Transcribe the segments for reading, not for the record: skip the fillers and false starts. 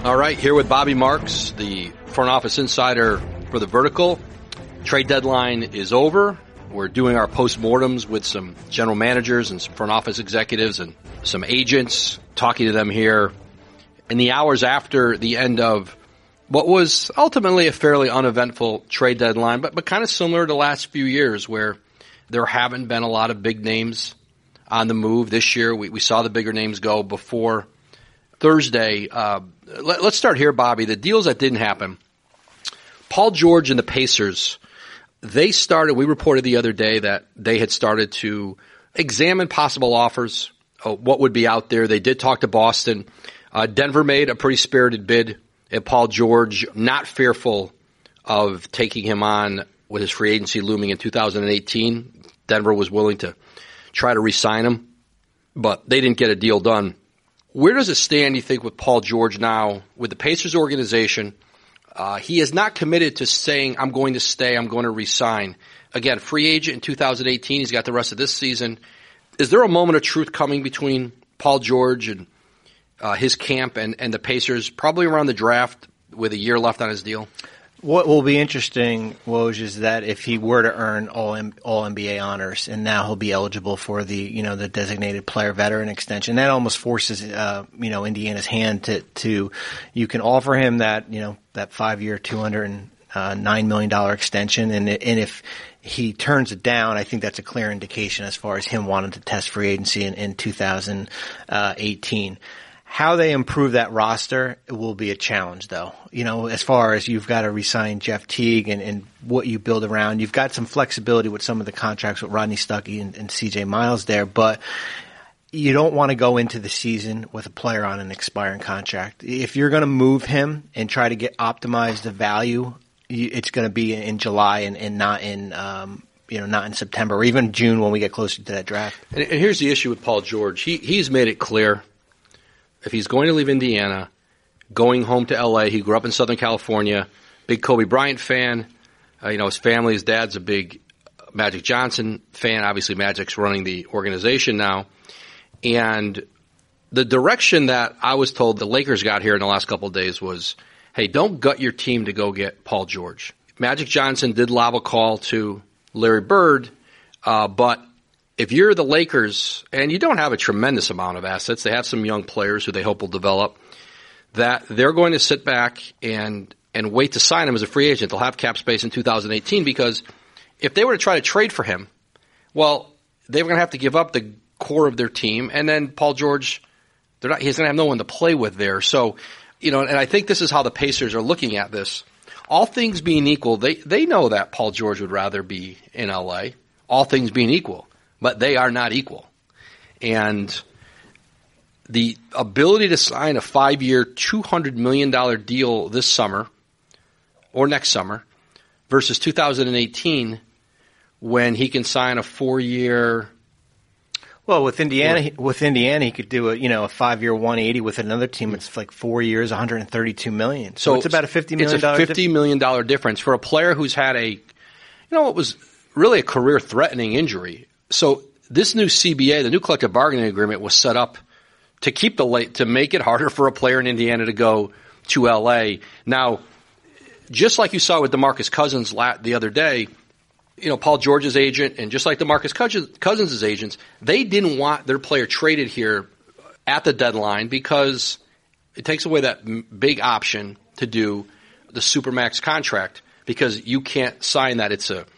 All right, here with Bobby Marks, the front office insider for The Vertical. Trade deadline is over. We're doing our postmortems with some general managers and some front office executives and some agents, talking to them here in the hours after the end of what was ultimately a fairly uneventful trade deadline, but kind of similar to the last few years where there haven't been a lot of big names on the move. This year, we saw the bigger names go before Thursday. Let's start here, Bobby. The deals that didn't happen. Paul George and the Pacers, we reported the other day that they had started to examine possible offers, what would be out there. They did talk to Boston. Denver made a pretty spirited bid at Paul George, not fearful of taking him on with his free agency looming in 2018. Denver was willing to try to re-sign him, but they didn't get a deal done. Where does it stand, you think, with Paul George now with the Pacers organization? He is not committed to saying, I'm going to stay, I'm going to resign. Again, free agent in 2018. He's got the rest of this season. Is there a moment of truth coming between Paul George and his camp and the Pacers, probably around the draft with a year left on his deal? What will be interesting, Woj, is that if he were to earn all NBA honors, and now he'll be eligible for the designated player veteran extension, that almost forces Indiana's hand to you can offer him that 5-year $209 million extension, and if he turns it down, I think that's a clear indication as far as him wanting to test free agency in 2018. How they improve that roster will be a challenge, though. As far as you've got to re-sign Jeff Teague and what you build around, you've got some flexibility with some of the contracts with Rodney Stuckey and CJ Miles there, but you don't want to go into the season with a player on an expiring contract. If you're going to move him and try to optimize the value, it's going to be in July and not in not in September or even June when we get closer to that draft. And here's the issue with Paul George. He's made it clear. If he's going to leave Indiana, going home to L.A., he grew up in Southern California, big Kobe Bryant fan. His family, his dad's a big Magic Johnson fan. Obviously, Magic's running the organization now. And the direction that I was told the Lakers got here in the last couple of days was, hey, don't gut your team to go get Paul George. Magic Johnson did lob a call to Larry Bird, but if you're the Lakers, and you don't have a tremendous amount of assets, they have some young players who they hope will develop, that they're going to sit back and wait to sign him as a free agent. They'll have cap space in 2018 because if they were to try to trade for him, well, they were going to have to give up the core of their team, and then Paul George, he's going to have no one to play with there. So, and I think this is how the Pacers are looking at this. All things being equal, they know that Paul George would rather be in L.A., all things being equal. But they are not equal. And the ability to sign a 5-year, $200 million deal this summer or next summer versus 2018 when he can sign a 4-year. Well, with Indiana, he could do a 5-year 180 with another team. It's like 4 years, $132 million. So it's about a $50 million. It's a $50 million difference for a player who's had it was really a career-threatening injury. So this new CBA, the new collective bargaining agreement, was set up to make it harder for a player in Indiana to go to L.A. Now, just like you saw with DeMarcus Cousins the other day, Paul George's agent and just like DeMarcus Cousins' agents, they didn't want their player traded here at the deadline because it takes away that big option to do the Supermax contract because you can't sign that.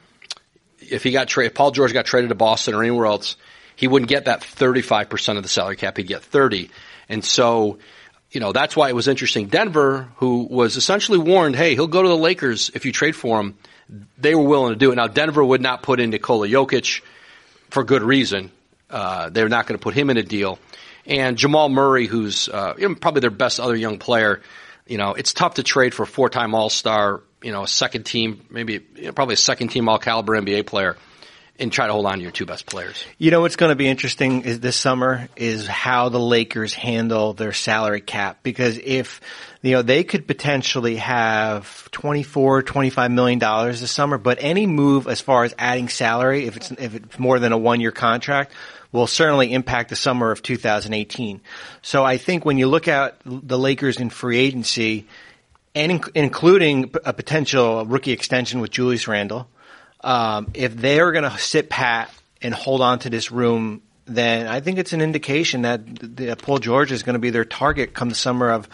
If Paul George got traded to Boston or anywhere else, he wouldn't get that 35% of the salary cap. He'd get 30. And so, that's why it was interesting. Denver, who was essentially warned, hey, he'll go to the Lakers if you trade for him, they were willing to do it. Now, Denver would not put in Nikola Jokic for good reason. They're not going to put him in a deal. And Jamal Murray, who's probably their best other young player, it's tough to trade for a 4-time All-Star, a second team, probably a second team all-caliber NBA player, and try to hold on to your two best players. What's going to be interesting this summer is how the Lakers handle their salary cap, because if they could potentially have $24-25 million this summer, but any move as far as adding salary, if it's more than a 1-year contract, will certainly impact the summer of 2018. So I think when you look at the Lakers in free agency, and including a potential rookie extension with Julius Randle, if they are going to sit pat and hold on to this room, then I think it's an indication that Paul George is going to be their target come the summer of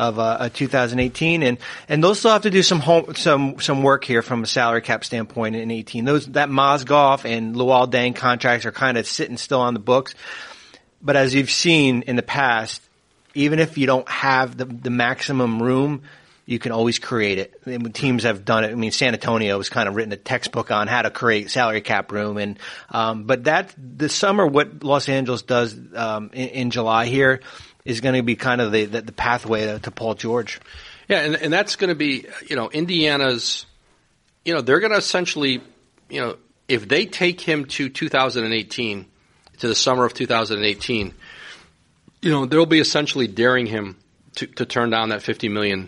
2018, and they'll still have to do some work here from a salary cap standpoint in 18. That Mozgov and Luol Deng contracts are kind of sitting still on the books, but as you've seen in the past, even if you don't have the maximum room, you can always create it. And teams have done it. I mean, San Antonio has kind of written a textbook on how to create salary cap room. And, but this summer, what Los Angeles does, in July here is going to be kind of the pathway to Paul George. Yeah. And that's going to be, Indiana's, they're going to essentially, if they take him to 2018, to the summer of 2018, they'll be essentially daring him to turn down that $50 million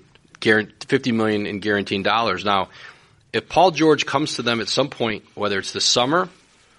in guaranteed dollars. Now, if Paul George comes to them at some point, whether it's this summer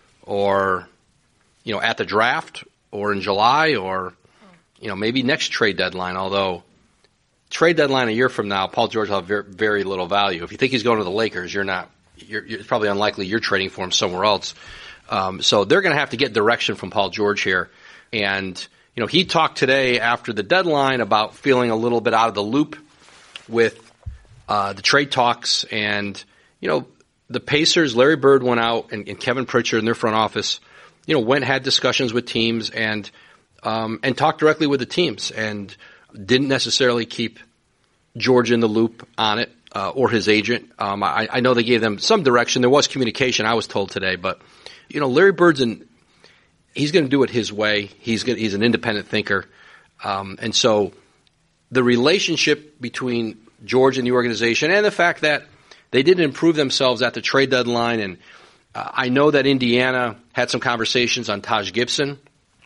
or, at the draft or in July or, maybe next trade deadline, although trade deadline a year from now, Paul George will have very, very little value. If you think he's going to the Lakers, it's probably unlikely you're trading for him somewhere else. So they're going to have to get direction from Paul George here. And, he talked today after the deadline about feeling a little bit out of the loop with the trade talks, and the Pacers, Larry Bird went out, and Kevin Pritchard in their front office, had discussions with teams and talked directly with the teams, and didn't necessarily keep George in the loop on it or his agent. I know they gave them some direction. There was communication, I was told today, but Larry Bird's he's going to do it his way. He's an independent thinker, and so the relationship between George and the organization, and the fact that they didn't improve themselves at the trade deadline. And I know that Indiana had some conversations on Taj Gibson,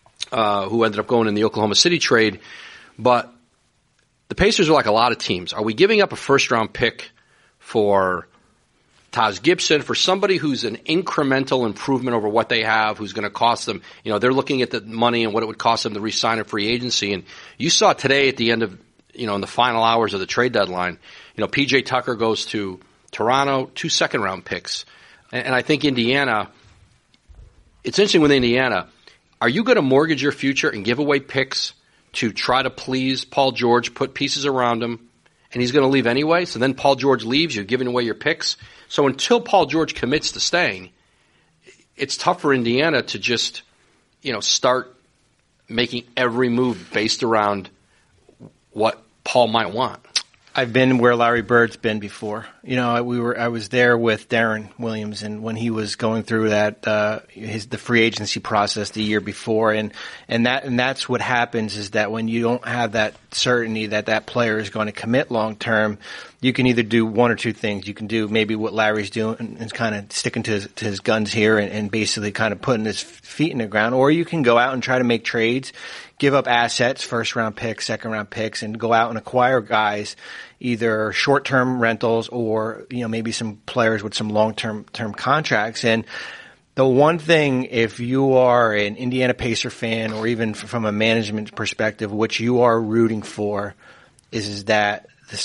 who ended up going in the Oklahoma City trade. But the Pacers are like a lot of teams. Are we giving up a first-round pick for Taj Gibson, for somebody who's an incremental improvement over what they have, who's going to cost them? They're looking at the money and what it would cost them to re-sign a free agency. And you saw today at the end of in the final hours of the trade deadline, PJ Tucker goes to Toronto, 2 second-round picks. And I think Indiana, it's interesting with Indiana, are you going to mortgage your future and give away picks to try to please Paul George, put pieces around him, and he's going to leave anyway? So then Paul George leaves, you're giving away your picks. So until Paul George commits to staying, it's tough for Indiana to just, start making every move based around what Paul might want. I've been where Larry Bird's been before. I was there with Darren Williams, and when he was going through that the free agency process the year before, and that's what happens is that when you don't have that certainty that player is going to commit long term, you can either do one or two things. You can do maybe what Larry's doing and kind of sticking to his guns here and basically kind of putting his feet in the ground, or you can go out and try to make trades, give up assets, first-round picks, second-round picks, and go out and acquire guys, either short-term rentals or maybe some players with some long-term contracts. And the one thing, if you are an Indiana Pacer fan, or even from a management perspective, which you are rooting for, is that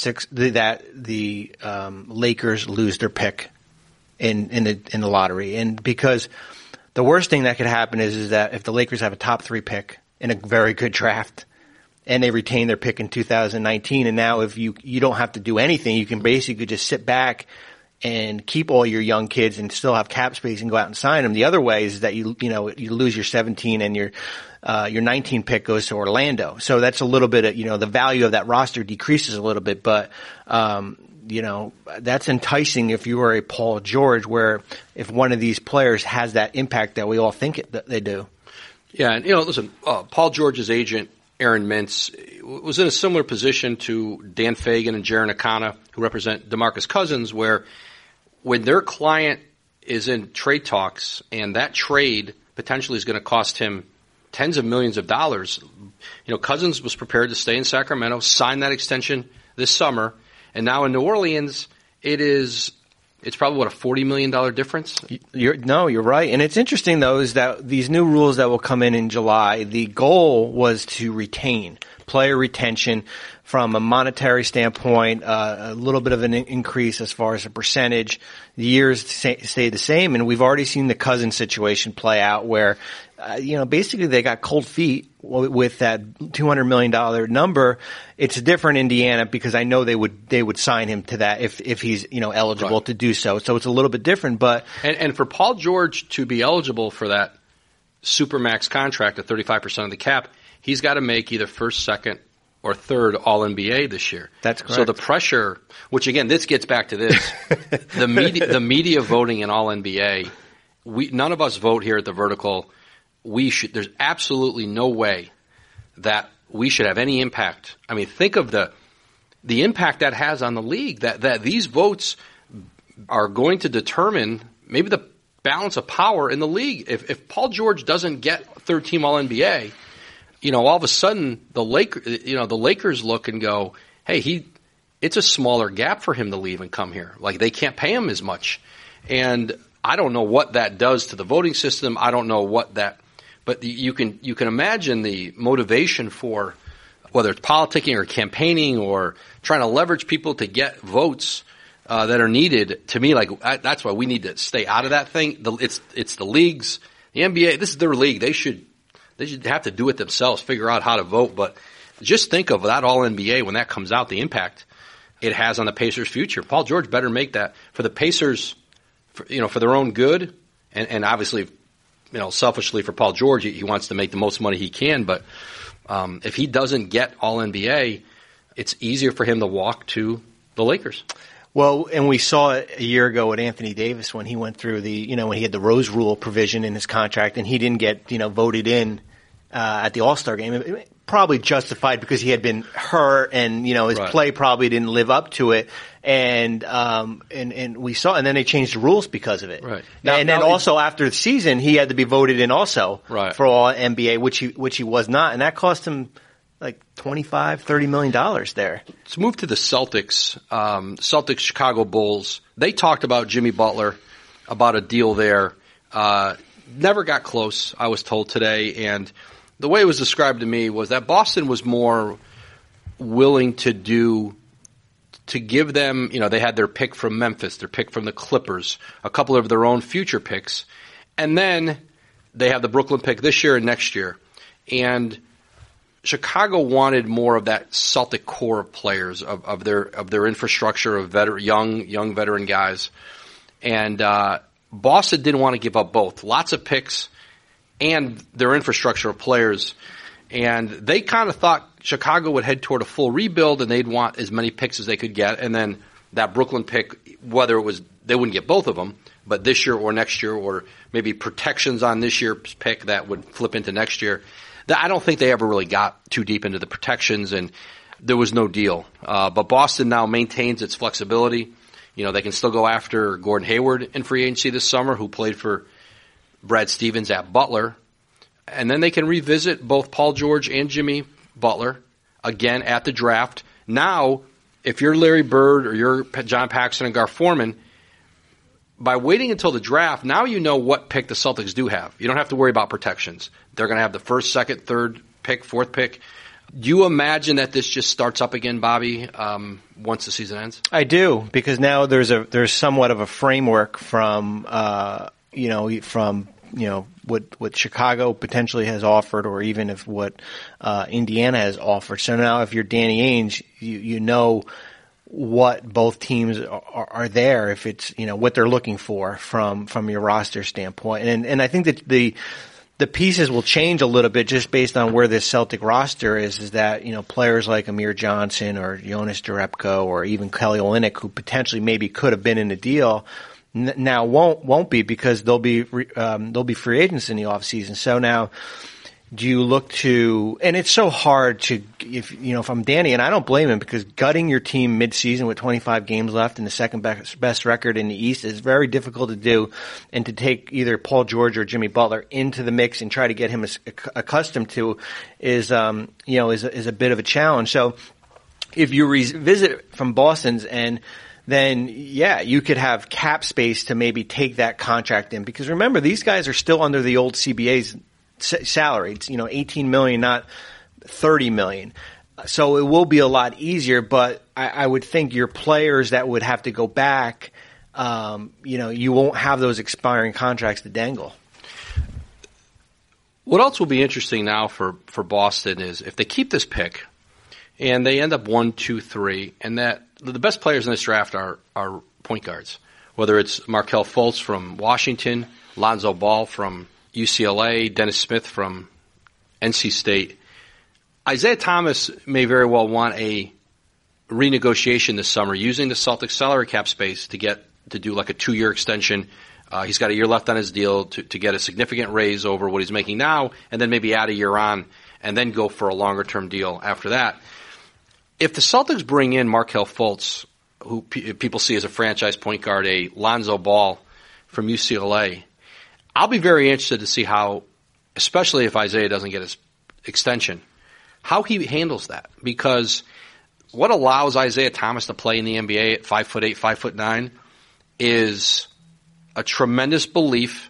the Lakers lose their pick in the lottery. And because the worst thing that could happen is that if the Lakers have a top 3 pick in a very good draft, and they retain their pick in 2019, and now if you don't have to do anything, you can basically just sit back and keep all your young kids and still have cap space and go out and sign them. The other way is that you lose your 17 and your 19 pick goes to Orlando. So that's a little bit of, the value of that roster decreases a little bit, but that's enticing if you are a Paul George, where if one of these players has that impact that we all think that they do. Yeah, and listen, Paul George's agent, Aaron Mintz, was in a similar position to Dan Fagan and Jaron Akana, who represent DeMarcus Cousins, where when their client is in trade talks and that trade potentially is going to cost him tens of millions of dollars, Cousins was prepared to stay in Sacramento, sign that extension this summer, and now in New Orleans, it is it's probably, what, a $40 million difference? You're right. And it's interesting, though, is that these new rules that will come in July, the goal was to retain player retention from a monetary standpoint, a little bit of an increase as far as a percentage. The years stay the same, and we've already seen the Cousins situation play out where, basically they got cold feet with that $200 million number. It's different in Indiana because I know they would sign him to that if he's, eligible to do so. So it's a little bit different, but. And for Paul George to be eligible for that Supermax contract at 35% of the cap, he's got to make either first, second, or third All-NBA this year. That's correct. So the pressure, which again, this gets back to this, the media voting in All-NBA, none of us vote here at the Vertical. There's absolutely no way that we should have any impact. I mean, think of the impact that has on the league, that these votes are going to determine maybe the balance of power in the league. If Paul George doesn't get third team All-NBA, all of a sudden the Lakers look and go, hey, it's a smaller gap for him to leave and come here. Like, they can't pay him as much. And I don't know what that does to the voting system. I don't know but you can imagine the motivation for whether it's politicking or campaigning or trying to leverage people to get votes that are needed. To me, that's why we need to stay out of that thing. It's the leagues, the NBA. This is their league. They should have to do it themselves, figure out how to vote. But just think of that All-NBA when that comes out, the impact it has on the Pacers' future. Paul George better make that for the Pacers, for their own good, and obviously, selfishly for Paul George, he wants to make the most money he can. But if he doesn't get All-NBA, it's easier for him to walk to the Lakers. Well, and we saw it a year ago with Anthony Davis when he went through when he had the Rose Rule provision in his contract and he didn't get, voted in at the All-Star game. It probably justified because he had been hurt and, his play probably didn't live up to it. And we saw, and then they changed the rules because of it. Right. And then also after the season, he had to be voted in also for All-NBA, which he was not. And that cost him like $25-30 million there. Let's move to the Celtics. Celtics, Chicago Bulls. They talked about Jimmy Butler, about a deal there. Never got close, I was told today. And the way it was described to me was that Boston was more willing to give them, they had their pick from Memphis, their pick from the Clippers, a couple of their own future picks. And then they have the Brooklyn pick this year and next year. And Chicago wanted more of that Celtic core of players, of their infrastructure of young veteran guys, and Boston didn't want to give up both, lots of picks and their infrastructure of players, and they kind of thought Chicago would head toward a full rebuild and they'd want as many picks as they could get, and then that Brooklyn pick, whether it was they wouldn't get both of them, but this year or next year, or maybe protections on this year's pick that would flip into next year. I don't think they ever really got too deep into the protections, and there was no deal. But Boston now maintains its flexibility. They can still go after Gordon Hayward in free agency this summer, who played for Brad Stevens at Butler. And then they can revisit both Paul George and Jimmy Butler again at the draft. Now, if you're Larry Bird or you're John Paxson and Gar Forman, by waiting until the draft, now you know what pick the Celtics do have. You don't have to worry about protections. They're going to have the first, second, third pick, fourth pick. Do you imagine that this just starts up again, Bobby, once the season ends? I do, because now there's somewhat of a framework from what Chicago potentially has offered, or even if what Indiana has offered. So now, if you're Danny Ainge, you know what both teams are there, if it's what they're looking for from your roster standpoint, and I think that the pieces will change a little bit just based on where this Celtic roster is that players like Amir Johnson or Jonas Jerebko or even Kelly Olynyk, who potentially maybe could have been in the deal, now won't be, because they'll be free agents in the offseason. So now, do you look to, and it's so hard to, if I'm Danny, and I don't blame him, because gutting your team mid-season with 25 games left and the second best record in the East is very difficult to do, and to take either Paul George or Jimmy Butler into the mix and try to get him accustomed to is a bit of a challenge. So if you revisit from Boston's, and then yeah, you could have cap space to maybe take that contract in. Because remember, these guys are still under the old CBA's salary. It's, 18 million, not 30 million. So it will be a lot easier, but I would think your players that would have to go back, you won't have those expiring contracts to dangle. What else will be interesting now for Boston is if they keep this pick and they end up 1, 2, 3, and that the best players in this draft are point guards, whether it's Markelle Fultz from Washington, Lonzo Ball from UCLA, Dennis Smith from NC State. Isaiah Thomas may very well want a renegotiation this summer using the Celtics salary cap space to do like a 2-year extension. He's got a year left on his deal to get a significant raise over what he's making now, and then maybe add a year on, and then go for a longer-term deal after that. If the Celtics bring in Markelle Fultz, who people see as a franchise point guard, a Lonzo Ball from UCLA, I'll be very interested to see how, especially if Isaiah doesn't get his extension, how he handles that. Because what allows Isaiah Thomas to play in the NBA at 5'8", 5'9", is a tremendous belief,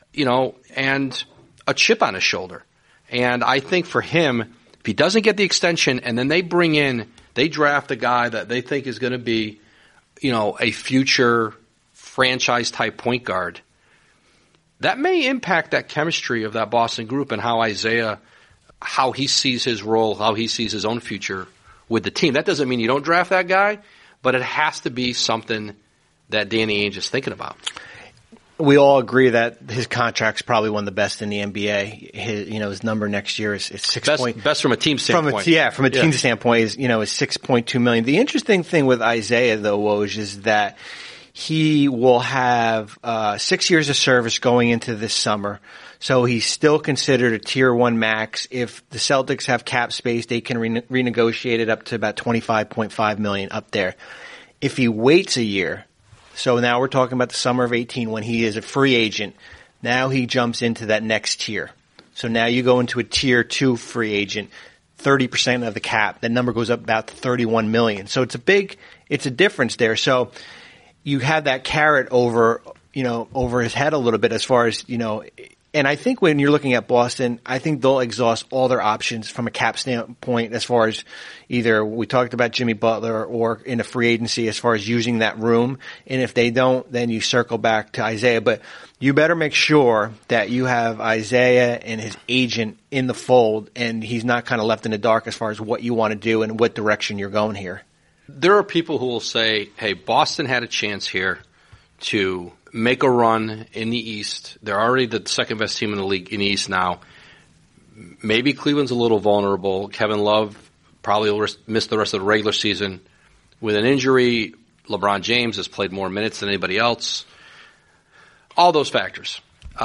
and a chip on his shoulder. And I think for him, if he doesn't get the extension and then they draft a guy that they think is going to be, a future franchise-type point guard, that may impact that chemistry of that Boston group and how Isaiah, how he sees his role, how he sees his own future with the team. That doesn't mean you don't draft that guy, but it has to be something that Danny Ainge is thinking about. We all agree that his contract's probably one of the best in the NBA. His number next year is 6 best from a team standpoint. From a team standpoint is $6.2 million. The interesting thing with Isaiah though, Woj, is that he will have 6 years of service going into this summer. So he's still considered a tier 1 max. If the Celtics have cap space, they can renegotiate it up to about $25.5 million up there. If he waits a year, so now we're talking about the summer of 18 when he is a free agent. Now he jumps into that next tier. So now you go into a tier 2 free agent, 30% of the cap. That number goes up about to $31 million. So it's a difference there. So you have that carrot over his head a little bit as far as, and I think when you're looking at Boston, I think they'll exhaust all their options from a cap standpoint as far as either we talked about Jimmy Butler or in a free agency as far as using that room. And if they don't, then you circle back to Isaiah. But you better make sure that you have Isaiah and his agent in the fold and he's not kind of left in the dark as far as what you want to do and what direction you're going here. There are people who will say, hey, Boston had a chance here to make a run in the East. They're already the second best team in the league in the East now. Maybe Cleveland's a little vulnerable. Kevin Love probably will miss the rest of the regular season with an injury. LeBron James has played more minutes than anybody else. All those factors.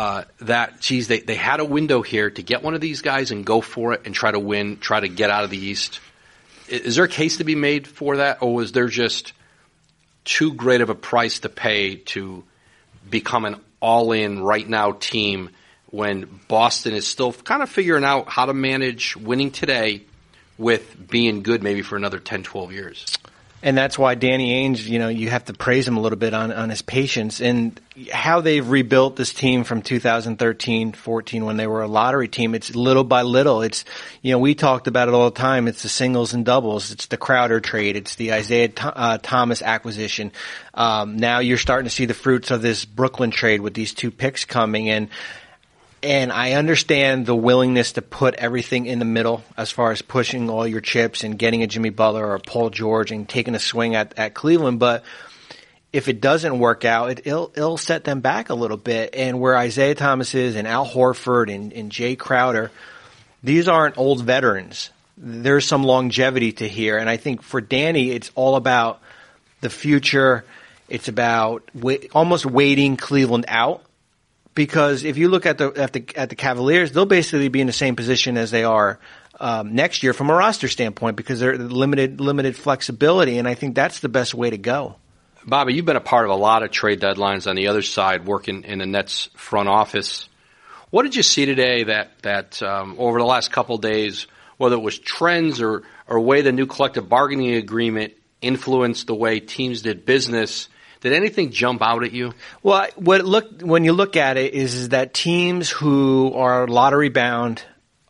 They had a window here to get one of these guys and go for it and try to win, try to get out of the East. Is there a case to be made for that, or was there just too great of a price to pay to become an all-in right now team when Boston is still kind of figuring out how to manage winning today with being good maybe for another 10, 12 years? And that's why Danny Ainge, you have to praise him a little bit on his patience and how they've rebuilt this team from 2013-14 when they were a lottery team. It's little by little. It's, we talked about it all the time. It's the singles and doubles. It's the Crowder trade. It's the Isaiah Thomas acquisition. Now you're starting to see the fruits of this Brooklyn trade with these 2 picks coming in. And I understand the willingness to put everything in the middle as far as pushing all your chips and getting a Jimmy Butler or Paul George and taking a swing at Cleveland. But if it doesn't work out, it'll set them back a little bit. And where Isaiah Thomas is and Al Horford and Jay Crowder, these aren't old veterans. There's some longevity to here. And I think for Danny, it's all about the future. It's about almost waiting Cleveland out. Because if you look at the Cavaliers, they'll basically be in the same position as they are next year from a roster standpoint because they're limited flexibility, and I think that's the best way to go. Bobby, you've been a part of a lot of trade deadlines on the other side, working in the Nets front office. What did you see today that over the last couple of days, whether it was trends or way the new collective bargaining agreement influenced the way teams did business. Did anything jump out at you? Well, when you look at it is that teams who are lottery bound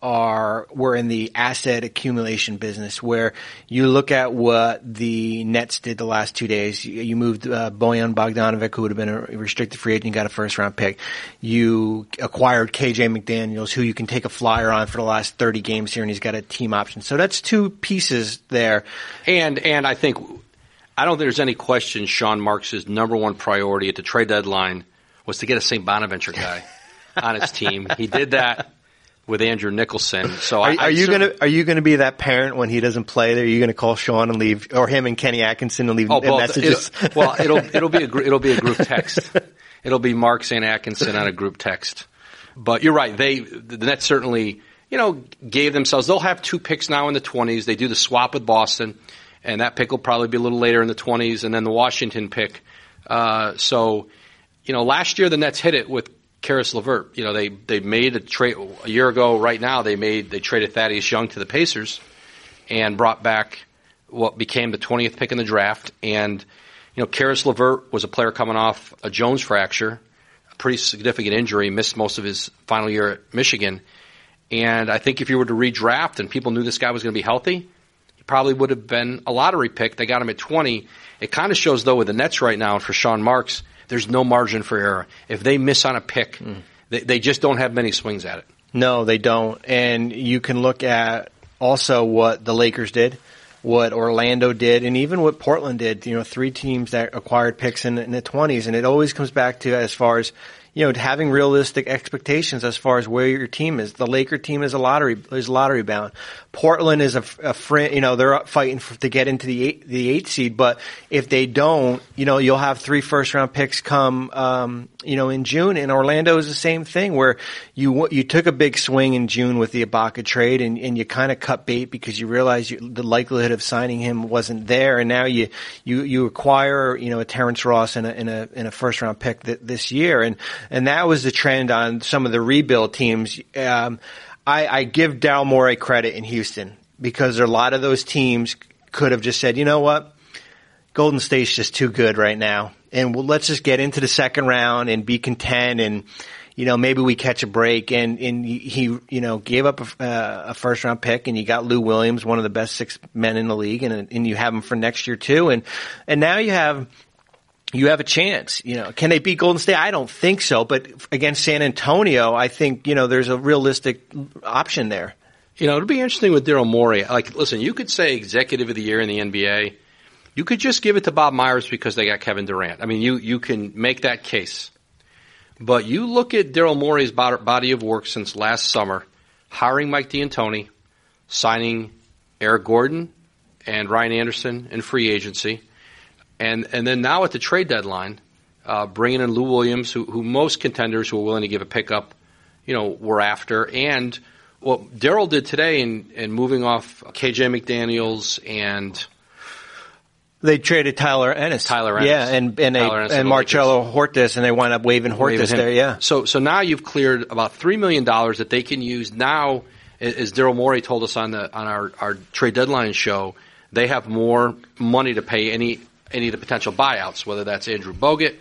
were in the asset accumulation business, where you look at what the Nets did the last 2 days. You moved Bojan Bogdanovic, who would have been a restricted free agent, you got a first-round pick. You acquired KJ McDaniels, who you can take a flyer on for the last 30 games here, and he's got a team option. So that's two pieces there. And I don't think there's any question Sean Marks' number one priority at the trade deadline was to get a St. Bonaventure guy on his team. He did that with Andrew Nicholson. So are you gonna be that parent when he doesn't play there? Are you gonna call Sean and leave, or him and Kenny Atkinson and leave messages? It'll be a group text. It'll be Marks and Atkinson on a group text. But you're right. The Nets certainly, gave themselves. They'll have 2 picks now in the 20s. They do the swap with Boston, and that pick will probably be a little later in the 20s, and then the Washington pick. So last year the Nets hit it with Karis LeVert. They made a trade a year ago. Right now, they traded Thaddeus Young to the Pacers and brought back what became the 20th pick in the draft. And Karis LeVert was a player coming off a Jones fracture, a pretty significant injury, missed most of his final year at Michigan. And I think if you were to redraft and people knew this guy was going to be healthy, he probably would have been a lottery pick. They got him at 20. It kind of shows, though, with the Nets right now and for Sean Marks, there's no margin for error. If they miss on a pick, they just don't have many swings at it. No, they don't. And you can look at also what the Lakers did, what Orlando did, and even what Portland did. 3 teams that acquired picks in the 20s. And it always comes back to as far as having realistic expectations as far as where your team is. The Laker team is lottery bound. Portland is a friend. They're fighting to get into the 8th seed. But if they don't, you'll have 3 first-round picks come, in June. And Orlando is the same thing, where you took a big swing in June with the Ibaka trade, and you kind of cut bait because you realized the likelihood of signing him wasn't there. And now you acquire, a Terrence Ross in a first-round pick this year. And that was the trend on some of the rebuild teams. I give Daryl Morey credit in Houston, because a lot of those teams could have just said, you know what, Golden State's just too good right now, and let's just get into the second round and be content, and maybe we catch a break. And he gave up a first round pick, and you got Lou Williams, one of the best 6 men in the league, and you have him for next year too, and now you have a chance. Can they beat Golden State? I don't think so. But against San Antonio, I think, there's a realistic option there. It'll be interesting with Daryl Morey. Listen, you could say executive of the year in the NBA. You could just give it to Bob Myers because they got Kevin Durant. I mean, you can make that case. But you look at Daryl Morey's body of work since last summer, hiring Mike D'Antoni, signing Eric Gordon and Ryan Anderson in free agency, and then now at the trade deadline, bringing in Lou Williams, who most contenders who are willing to give a pickup, were after. And what Daryl did today in moving off KJ McDaniels and they traded Tyler Ennis. Yeah, and Marcelo Hortis, and they wound up waiving Hortis there, yeah. So now you've cleared about $3 million that they can use now, as Daryl Morey told us on our trade deadline show. They have more money to pay any of the potential buyouts, whether that's Andrew Bogut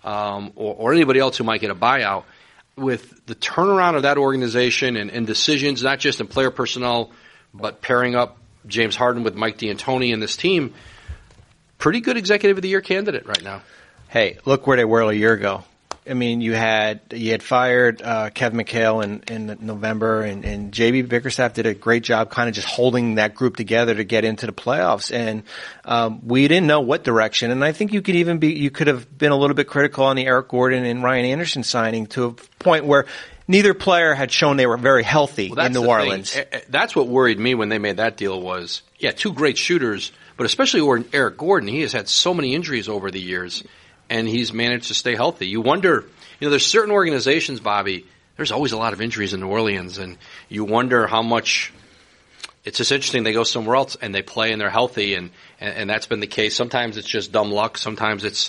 or anybody else who might get a buyout. With the turnaround of that organization and decisions, not just in player personnel, but pairing up James Harden with Mike D'Antoni and this team, pretty good executive of the year candidate right now. Hey, look where they were a year ago. I mean, you had fired Kevin McHale in November, and JB Bickerstaff did a great job kind of just holding that group together to get into the playoffs. And we didn't know what direction. And I think you could have been a little bit critical on the Eric Gordon and Ryan Anderson signing to a point where neither player had shown they were very healthy in New Orleans. That's what worried me when they made that deal was, 2 great shooters, but especially Eric Gordon. He has had so many injuries over the years, and he's managed to stay healthy. You wonder, there's certain organizations, Bobby, there's always a lot of injuries in New Orleans, and you wonder how much – it's just interesting. They go somewhere else, and they play, and they're healthy, and that's been the case. Sometimes it's just dumb luck. Sometimes it's,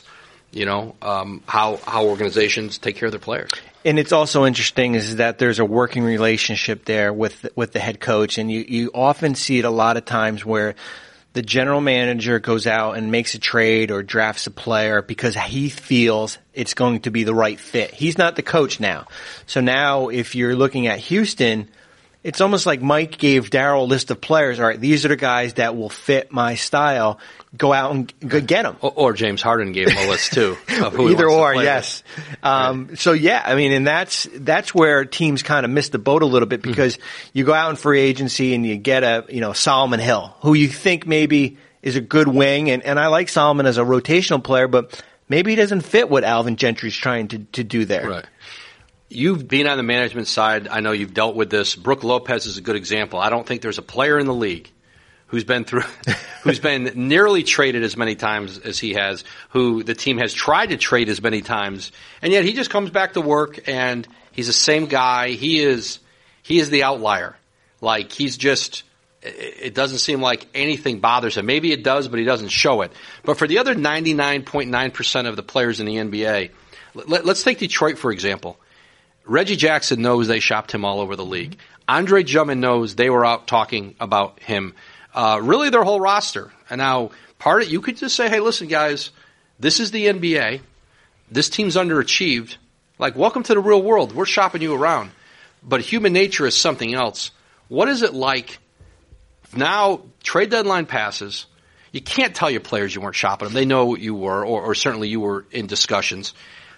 how organizations take care of their players. And it's also interesting is that there's a working relationship there with the head coach, and you often see it a lot of times where the general manager goes out and makes a trade or drafts a player because he feels it's going to be the right fit. He's not the coach now. So now if you're looking at Houston, it's almost like Mike gave Daryl a list of players. All right, these are the guys that will fit my style. Go out and get them. Or James Harden gave him a list too. Of who Either he wants or, to play yes. with. So yeah, I mean, and that's where teams kind of miss the boat a little bit because you go out in free agency and you get Solomon Hill, who you think maybe is a good wing, and I like Solomon as a rotational player, but maybe he doesn't fit what Alvin Gentry's trying to do there. Right. You've been on the management side. I know you've dealt with this. Brook Lopez is a good example. I don't think there's a player in the league who's been nearly traded as many times as he has, who the team has tried to trade as many times, and yet he just comes back to work and he's the same guy. He is the outlier. Like it doesn't seem like anything bothers him. Maybe it does, but he doesn't show it. But for the other 99.9% of the players in the NBA, let's take Detroit for example. Reggie Jackson knows they shopped him all over the league. Andre Drummond knows they were out talking about him. Really their whole roster. And now you could just say, hey, listen, guys, this is the NBA. This team's underachieved. Like, welcome to the real world. We're shopping you around. But human nature is something else. What is it like now? Trade deadline passes. You can't tell your players you weren't shopping them. They know you were, or certainly you were in discussions.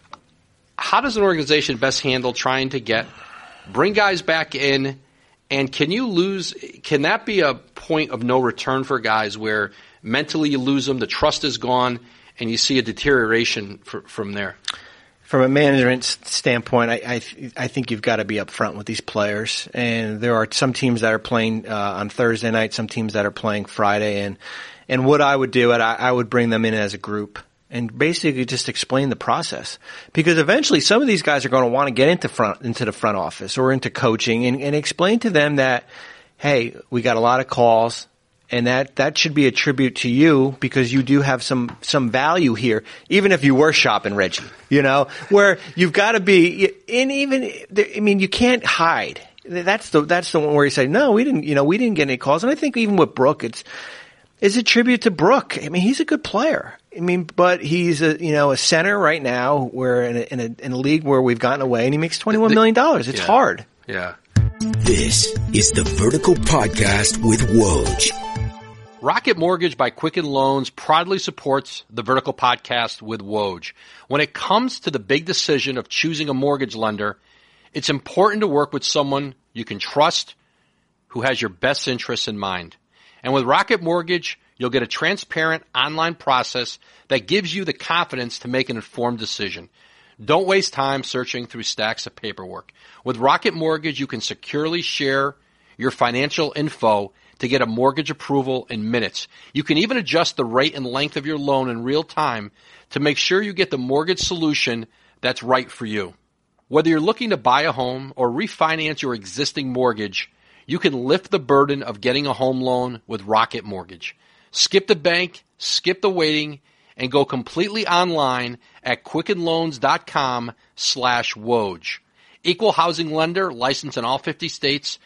How does an organization best handle trying to bring guys back in? And can that be a point of no return for guys where mentally you lose them, the trust is gone, and you see a deterioration from there? From a management standpoint, I think you've got to be upfront with these players. And there are some teams that are playing on Thursday night, some teams that are playing Friday. And what I would do, I would bring them in as a group and basically just explain the process. Because eventually some of these guys are going to want to get into the front office or into coaching and explain to them that, hey, we got a lot of calls and that should be a tribute to you because you do have some value here, even if you were shopping Reggie, where you've got to be, and even, I mean, you can't hide. That's the one where you say, no, we didn't get any calls. And I think even with Brook, it's a tribute to Brook. I mean, he's a good player. I mean, but he's a center right now. We're in a league where we've gotten away, and he makes $21 million. It's hard. Yeah. This is the Vertical Podcast with Woj. Rocket Mortgage by Quicken Loans proudly supports the Vertical Podcast with Woj. When it comes to the big decision of choosing a mortgage lender, it's important to work with someone you can trust who has your best interests in mind. And with Rocket Mortgage, you'll get a transparent online process that gives you the confidence to make an informed decision. Don't waste time searching through stacks of paperwork. With Rocket Mortgage, you can securely share your financial info to get a mortgage approval in minutes. You can even adjust the rate and length of your loan in real time to make sure you get the mortgage solution that's right for you. Whether you're looking to buy a home or refinance your existing mortgage, you can lift the burden of getting a home loan with Rocket Mortgage. Skip the bank, skip the waiting, and go completely online at quickenloans.com/Woj. Equal housing lender, licensed in all 50 states,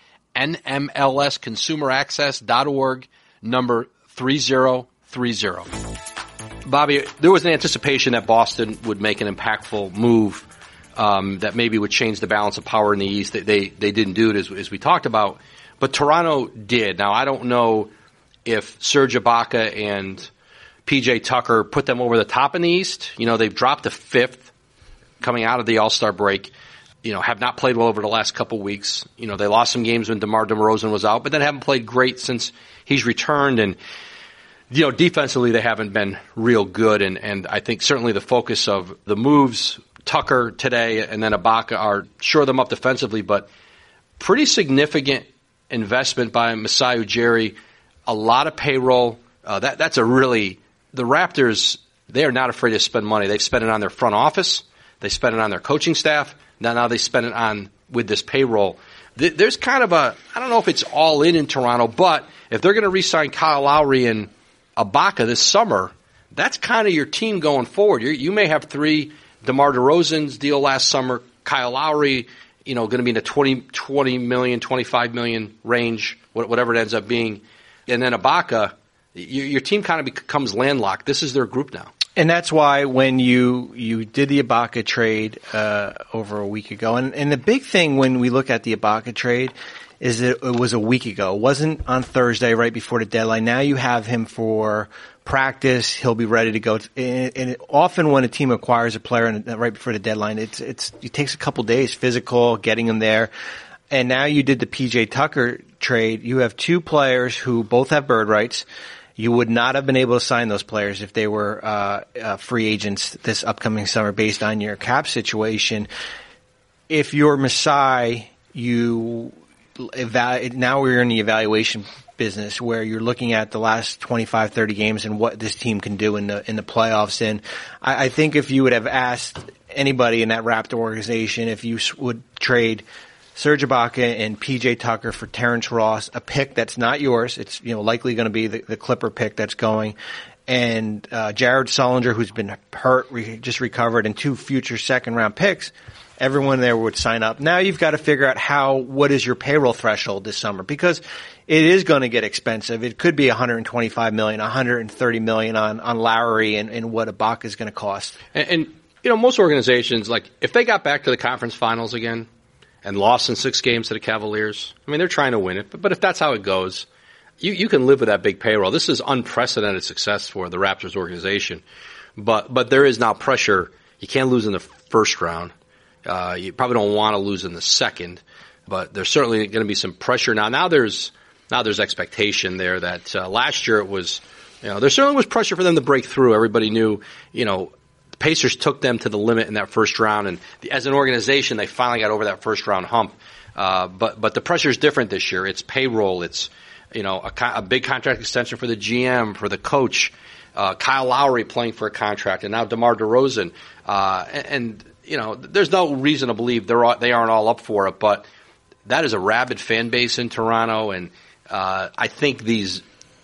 NMLSconsumeraccess.org, number 3030. Bobby, there was an anticipation that Boston would make an impactful move that maybe would change the balance of power in the East. They didn't do it as we talked about, but Toronto did. Now, I don't know if Serge Ibaka and PJ Tucker put them over the top in the East. They've dropped to 5th coming out of the All-Star break. Have not played well over the last couple weeks. They lost some games when DeMar DeRozan was out, but then haven't played great since he's returned. And, defensively they haven't been real good. And I think certainly the focus of the moves, Tucker today and then Ibaka, are shore them up defensively, but pretty significant investment by Masai Ujiri. A lot of payroll. That's the Raptors, they are not afraid to spend money. They've spent it on their front office. They spent it on their coaching staff. Now they spend it on with this payroll. There's kind of I don't know if it's all in Toronto, but if they're going to re-sign Kyle Lowry and Ibaka this summer, that's kind of your team going forward. You may have 3. DeMar DeRozan's deal last summer, Kyle Lowry, going to be in the 20 million, 25 million range, whatever it ends up being. And then Ibaka, your team kind of becomes landlocked. This is their group now. And that's why when you did the Ibaka trade over a week ago, and the big thing when we look at the Ibaka trade is that it was a week ago. It wasn't on Thursday right before the deadline. Now you have him for practice. He'll be ready to go. And often when a team acquires a player right before the deadline, it takes a couple days, physical, getting him there. And now you did the PJ Tucker trade. You have two players who both have bird rights. You would not have been able to sign those players if they were free agents this upcoming summer based on your cap situation. If you're Masai, now we're in the evaluation business where you're looking at the last 25, 30 games and what this team can do in the playoffs. And I think if you would have asked anybody in that Raptor organization if you would trade Serge Ibaka and PJ Tucker for Terrence Ross, a pick that's not yours. It's likely going to be the Clipper pick that's going, and Jared Sullinger, who's been hurt, just recovered, and 2 future second-round picks. Everyone there would sign up. Now you've got to figure out what is your payroll threshold this summer, because it is going to get expensive. It could be $125 million, $130 million on Lowry and what Ibaka is going to cost. And most organizations, like if they got back to the conference finals again and lost in 6 games to the Cavaliers, I mean, they're trying to win it. But if that's how it goes, you can live with that big payroll. This is unprecedented success for the Raptors organization. But there is now pressure. You can't lose in the first round. You probably don't want to lose in the second. But there's certainly going to be some pressure now. Now there's expectation there that last year it was, there certainly was pressure for them to break through. Everybody knew, Pacers took them to the limit in that first round, and as an organization, they finally got over that first round hump. But the pressure is different this year. It's payroll. It's a big contract extension for the GM, for the coach. Kyle Lowry playing for a contract, and now DeMar DeRozan. There's no reason to believe they aren't all up for it. But that is a rabid fan base in Toronto, and I think these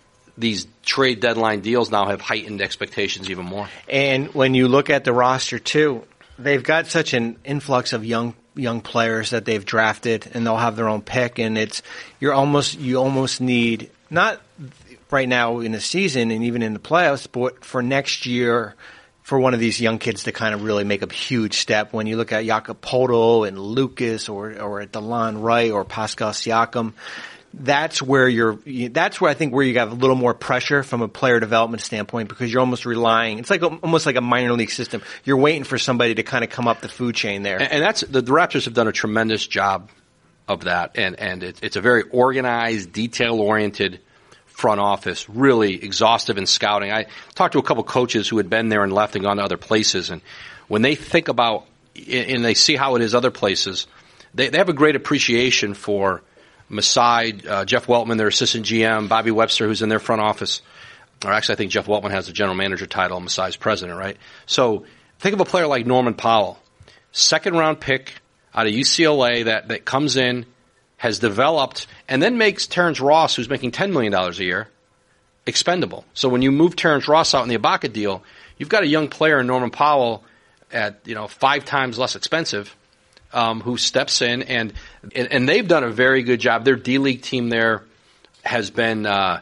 trade deadline deals now have heightened expectations even more. And when you look at the roster too, they've got such an influx of young players that they've drafted, and they'll have their own pick. And you almost need, not right now in the season and even in the playoffs, but for next year, for one of these young kids to kind of really make a huge step. When you look at Jakob Poeltl and Lucas or at DeLon Wright or Pascal Siakam, that's where I think where you have a little more pressure from a player development standpoint, because you're almost relying. It's almost like a minor league system. You're waiting for somebody to kind of come up the food chain there. And that's the Raptors have done a tremendous job of that. And it's a very organized, detail-oriented front office, really exhaustive in scouting. I talked to a couple coaches who had been there and left and gone to other places. And when they think about and they see how it is other places, they have a great appreciation for Masai, Jeff Weltman, their assistant GM, Bobby Webster, who's in their front office. Or actually, I think Jeff Weltman has the general manager title, Masai's president, right? So think of a player like Norman Powell, second-round pick out of UCLA that comes in, has developed, and then makes Terrence Ross, who's making $10 million a year, expendable. So when you move Terrence Ross out in the Ibaka deal, you've got a young player in Norman Powell at 5 times less expensive, who steps in, and they've done a very good job. Their D-League team there has been, a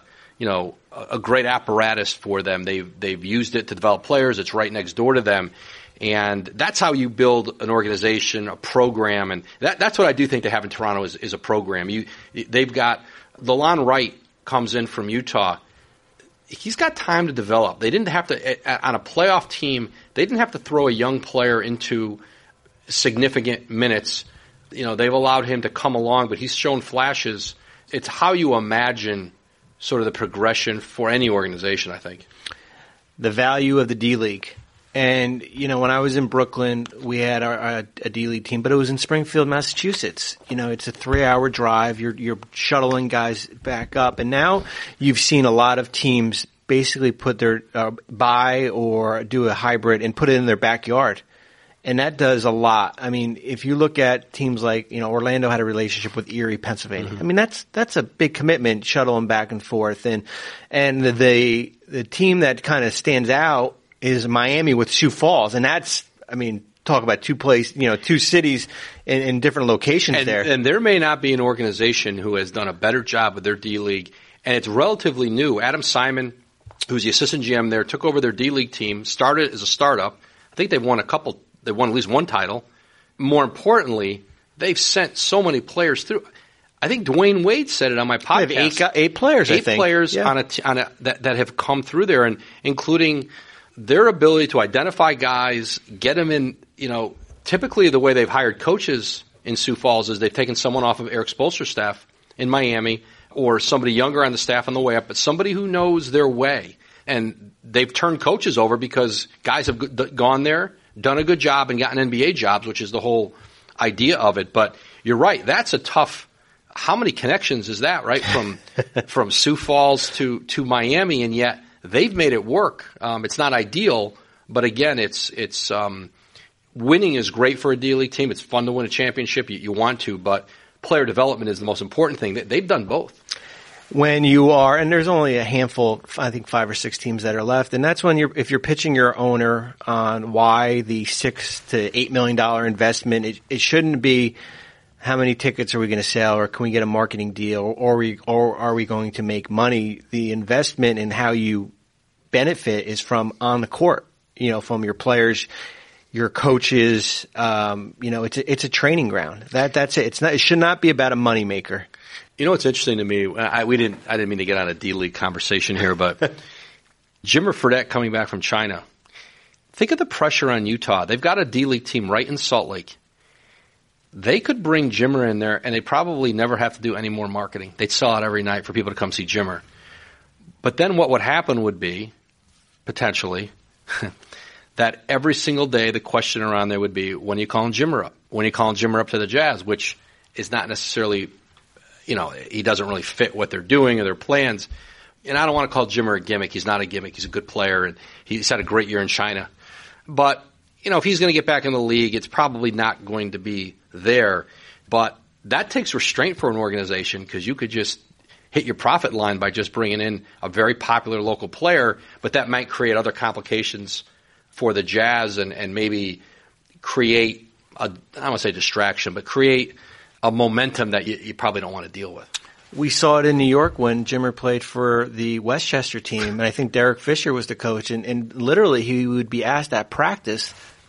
great apparatus for them. They've used it to develop players. It's right next door to them. And that's how you build an organization, a program. And that's what I do think they have in Toronto is a program. They've got DeLon Wright comes in from Utah. He's got time to develop. They didn't have to, on a playoff team, they didn't have to throw a young player into significant minutes. They've allowed him to come along, but he's shown flashes. It's how you imagine sort of the progression for any organization, I think. The value of the D-League. And, when I was in Brooklyn, we had a D-League team, but it was in Springfield, Massachusetts. It's a 3-hour drive. You're shuttling guys back up. And now you've seen a lot of teams basically put their buy or do a hybrid and put it in their backyard. And that does a lot. I mean, if you look at teams like, Orlando had a relationship with Erie, Pennsylvania. Mm-hmm. I mean, that's a big commitment, shuttling back and forth. And the team that kind of stands out is Miami with Sioux Falls. And that's, talk about two cities in different locations there. And there may not be an organization who has done a better job with their D-League and it's relatively new. Adam Simon, who's the assistant GM there, took over their D-League team, started as a startup. I think they've won at least one title. More importantly, they've sent so many players through. I think Dwayne Wade said it on my podcast. They have eight players, I think. 8 players that have come through there, and including their ability to identify guys, get them in, typically the way they've hired coaches in Sioux Falls is they've taken someone off of Eric Spoelstra's staff in Miami or somebody younger on the staff on the way up, but somebody who knows their way. And they've turned coaches over because guys have gone there, done a good job, and gotten NBA jobs, which is the whole idea of it. But you're right. That's a tough – how many connections is that, right, from Sioux Falls to Miami, and yet they've made it work. It's not ideal, but again, it's winning is great for a D-League team. It's fun to win a championship. You want to, but player development is the most important thing. They've done both. When you are, and there's only a handful, I think 5 or 6 teams that are left, and that's when if you're pitching your owner on why the $6 to $8 million investment, it shouldn't be how many tickets are we going to sell, or can we get a marketing deal, or are we going to make money? The investment in how you benefit is from on the court, from your players, your coaches. It's a training ground. That's it. It should not be about a moneymaker. What's interesting to me, I didn't mean to get on a D-League conversation here, but Jimmer Fredette coming back from China. Think of the pressure on Utah. They've got a D-League team right in Salt Lake. They could bring Jimmer in there, and they probably never have to do any more marketing. They'd sell out every night for people to come see Jimmer. But then what would happen would be, potentially, that every single day the question around there would be, when are you calling Jimmer up? When are you calling Jimmer up to the Jazz? Which is not necessarily, he doesn't really fit what they're doing or their plans. And I don't want to call Jimmer a gimmick. He's not a gimmick. He's a good player, and he's had a great year in China. But, if he's going to get back in the league, it's probably not going to be there. But that takes restraint for an organization, because you could just hit your profit line by just bringing in a very popular local player, but that might create other complications for the Jazz and maybe create I don't want to say distraction, but create a momentum that you probably don't want to deal with. We saw it in New York when Jimmer played for the Westchester team, and I think Derek Fisher was the coach, and literally he would be asked at practice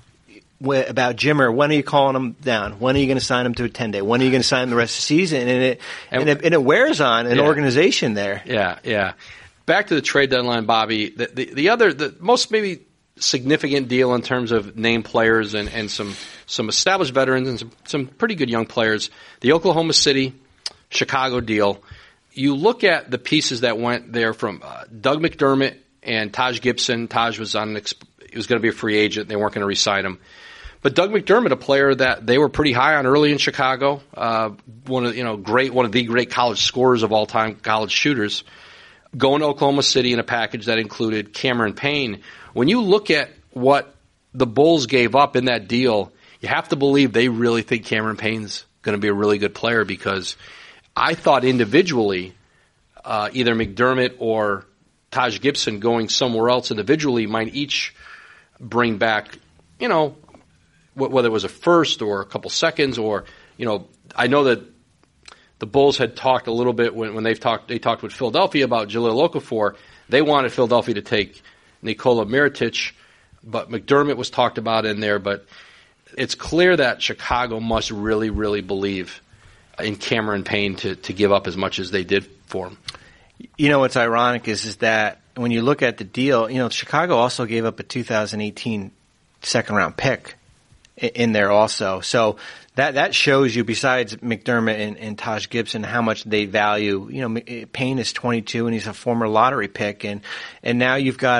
about Jimmer, when are you calling him down? When are you going to sign him to a 10-day? When are you going to sign him the rest of the season? And it wears on an organization there. Yeah. Back to the trade deadline, Bobby. The most maybe significant deal in terms of name players and some established veterans and some pretty good young players, the Oklahoma City Chicago deal. You look at the pieces that went there from Doug McDermott and Taj Gibson. Taj was he was going to be a free agent. They weren't going to re-sign him. But Doug McDermott, a player that they were pretty high on early in Chicago, one of the great college scorers of all time, college shooters, going to Oklahoma City in a package that included Cameron Payne. When you look at what the Bulls gave up in that deal, you have to believe they really think Cameron Payne's going to be a really good player, because I thought individually, either McDermott or Taj Gibson going somewhere else individually might each bring back, whether it was a first or a couple seconds, or, I know that the Bulls had talked a little bit when they talked with Philadelphia about Jahlil Okafor. They wanted Philadelphia to take Nikola Mirotic, but McDermott was talked about in there. But it's clear that Chicago must really, really believe in Cameron Payne to give up as much as they did for him. What's ironic is that when you look at the deal, Chicago also gave up a 2018 second-round pick in there also. So that shows you, besides McDermott and Taj Gibson, how much they value. Payne is 22 and he's a former lottery pick, and now you've got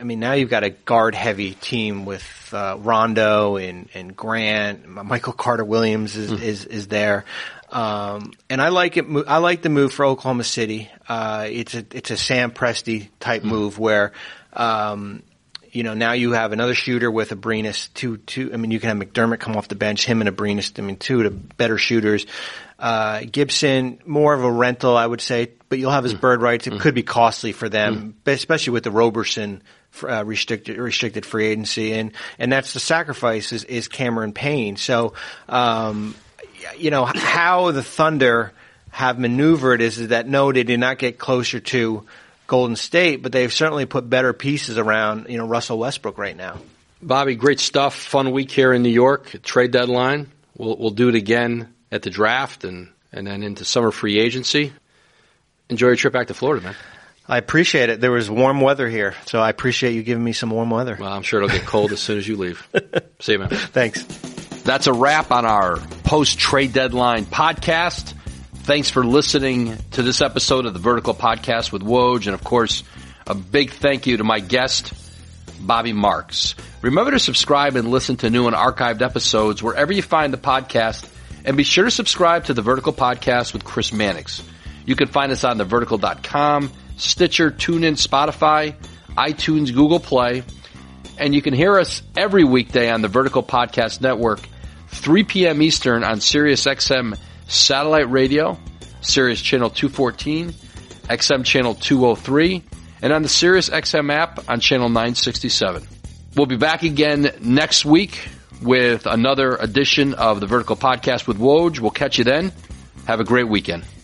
a guard-heavy team with Rondo and Grant. Michael Carter-Williams is there. And I like it. I like the move for Oklahoma City. It's a Sam Presti type move where, now you have another shooter with Abrines. Two. You can have McDermott come off the bench, him and Abrines. Two of the better shooters. Gibson, more of a rental, I would say, but you'll have his bird rights. It could be costly for them, especially with the Roberson restricted free agency, and that's the sacrifice is Cameron Payne. So, how the Thunder have maneuvered is that no, they did not get closer to Golden State, but they've certainly put better pieces around, Russell Westbrook right now. Bobby, great stuff. Fun week here in New York. Trade deadline. We'll do it again at the draft and then into summer free agency. Enjoy your trip back to Florida, man. I appreciate it. There was warm weather here, so I appreciate you giving me some warm weather. Well, I'm sure it'll get cold as soon as you leave. See you, man. Thanks. That's a wrap on our post-trade deadline podcast. Thanks for listening to this episode of the Vertical Podcast with Woj. And, of course, a big thank you to my guest, Bobby Marks. Remember to subscribe and listen to new and archived episodes wherever you find the podcast. And be sure to subscribe to the Vertical Podcast with Chris Mannix. You can find us on thevertical.com, Stitcher, TuneIn, Spotify, iTunes, Google Play. And you can hear us every weekday on the Vertical Podcast Network, 3 p.m. Eastern on Sirius XM Satellite Radio, Sirius Channel 214, XM Channel 203, and on the Sirius XM app on Channel 967. We'll be back again next week with another edition of the Vertical Podcast with Woj. We'll catch you then. Have a great weekend.